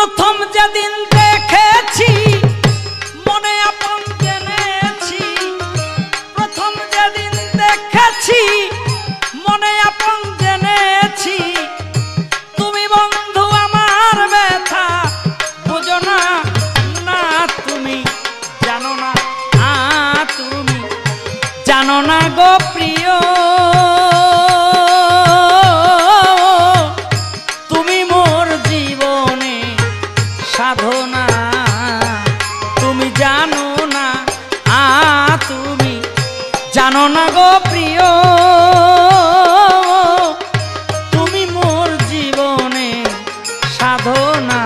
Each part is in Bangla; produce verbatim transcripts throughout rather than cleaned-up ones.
প্রথম যেদিন দেখেছি মনে আপন জেনেছি, প্রথম যেদিন দেখেছি মনে আপন জেনেছি, তুমি বন্ধু আমার ব্যথা বুঝো না, না তুমি জানো না, আ তুমি জানো না গো প্রিয়, তুমি মোর জীবনে সাধনা, তুমি জানো না, আ তুমি জানো না গো প্রিয়, তুমি মোর জীবনে সাধনা।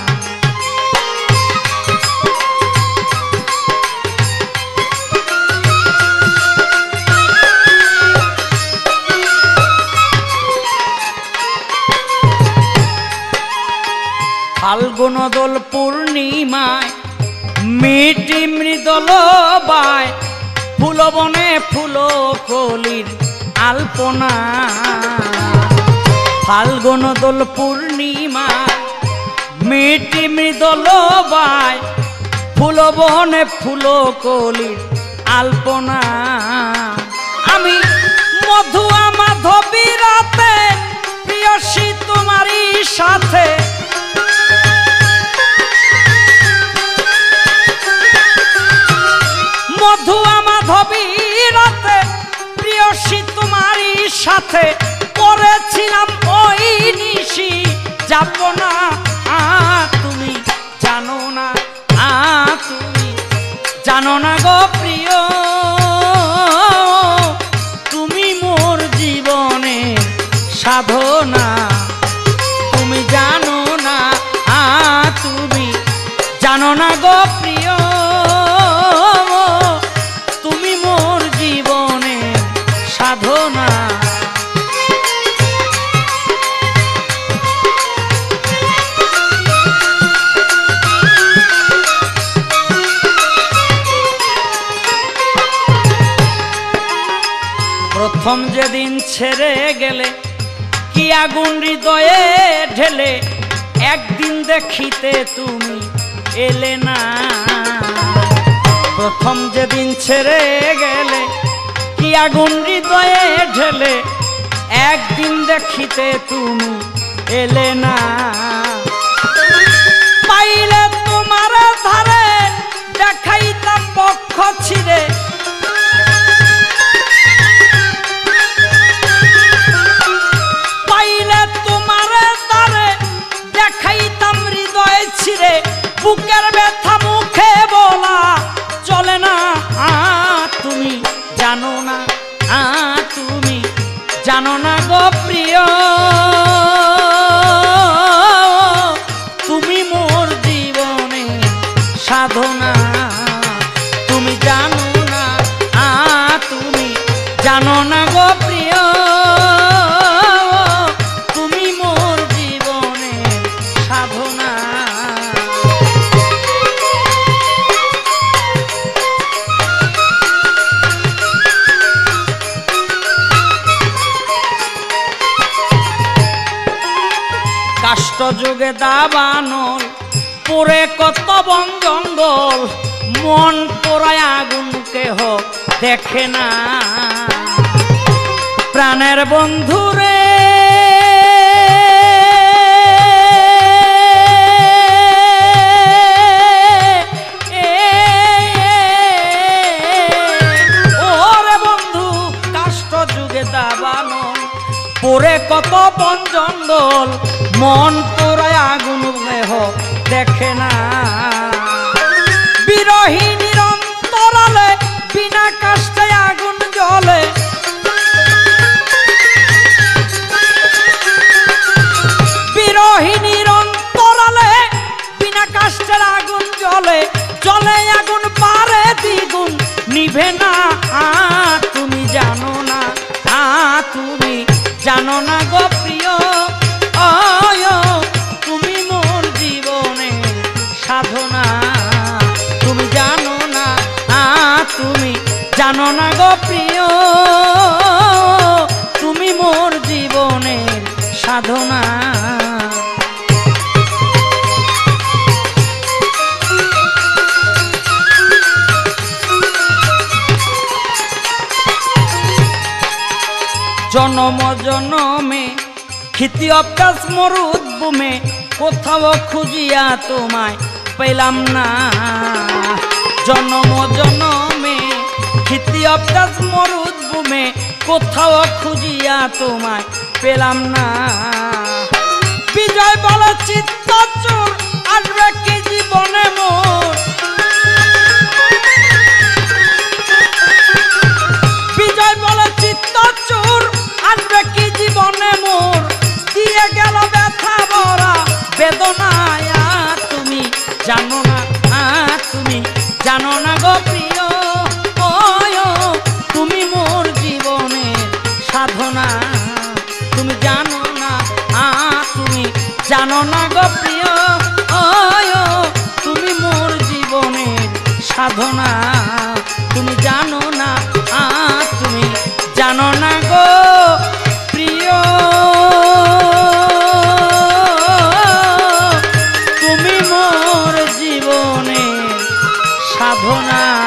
ফাল্গুন দোল পূর্ণিমায় মিটি মৃদল বায়, ফুলবনে ফুল কলির আলপনা, ফাল্গুন দোল পূর্ণিমায় মিটি মৃদল বায়, ফুলবনে ফুল কলির আলপনা, আমি মধুয়া মাধবী রাতে প্রিয়সী তোমারই সাথে, মধুয়া মাধবী রাতে প্রিয়সী তোমারই সাথে করেছিলাম ওই নিশি, যাব না, আ তুমি জানো না, আ তুমি জানো না গো প্রিয়, তুমি মোর জীবনে সাধনা, তুমি জানো না, আ তুমি জানো না গো প্রিয়, তুমি মোর জীবনে সাধনা। প্রথম যেদিন ছেড়ে গেলে কি আগুন হৃদয়ে ঢেলে, একদিন দেখিতে তুমি এলে না, প্রথম যেদিন ছেড়ে গেলে কি আগুন হৃদয়ে ঢেলে, একদিন দেখিতে তুমি এলে না, পাইলে তোমার ধারে দেখাইতাম পক্ষ ছিঁড়ে, পাইলে তোমার ধারে দেখাইতাম হৃদয় ছিঁড়ে, বুকের ব্যথা মুখে বলা চলে না, আ তুমি জানো না, আ তুমি জানো না গো প্রিয়, তুমি মোর জীবনে সাধনা, তুমি জানো না, আ তুমি জানো না গো প্রিয়, তুমি মোর জীবনে সাধনা। কাষ্ট যুগে দাবানল পরে কত বন জঙ্গল, মন পোড়ায় আগুন কেহ দেখে না, প্রাণের বন্ধুরে ওরে বন্ধু, কাষ্ট যুগে দাবানল পরে কত বন জঙ্গল, মন পোড়ায় আগুন কেহ দেখে না, বিরহিণীর অন্তরালে বিনা কাষ্টে আগুন জ্বলে, বিরহিণীর অন্তরালে বিনা কাষ্টের আগুন জ্বলে, জ্বলে আগুন পারে দ্বিগুণ নিভে না, আ তুমি জানো না, আ তুমি জানো না গো প্রিয়, তুমি মোর জীবনে সাধনা, তুমি জানো না, আ তুমি জানো না গো প্রিয়, তুমি মোর জীবনের সাধনা। জনম জনমে খিতি অভ্যাস মরুদ বুমে কোথাও খুঁজিয়া তোমায় পেলাম না জনম জনমে খিতি অভ্যাস মরুদ বুমে কোথাও খুঁজিয়া তোমায় পেলাম না বিজয় বল চিত্তচুর আসবে কি জীবনে মোর বিজয় বল চিত্তচুর আসবে কি জীবনে মোর দিয়ে গেল ব্যথা ভরা বেদনায় তুমি জানো না তুমি জানো না গো প্রিয় তুমি মোর জীবনের সাধনা তুমি জানো না তুমি জানো না গো প্রিয় তুমি মোর জীবনের সাধনা তুমি জানো না তুমি জানো না গো প্রিয় তুমি মোর জীবনের সাধনা।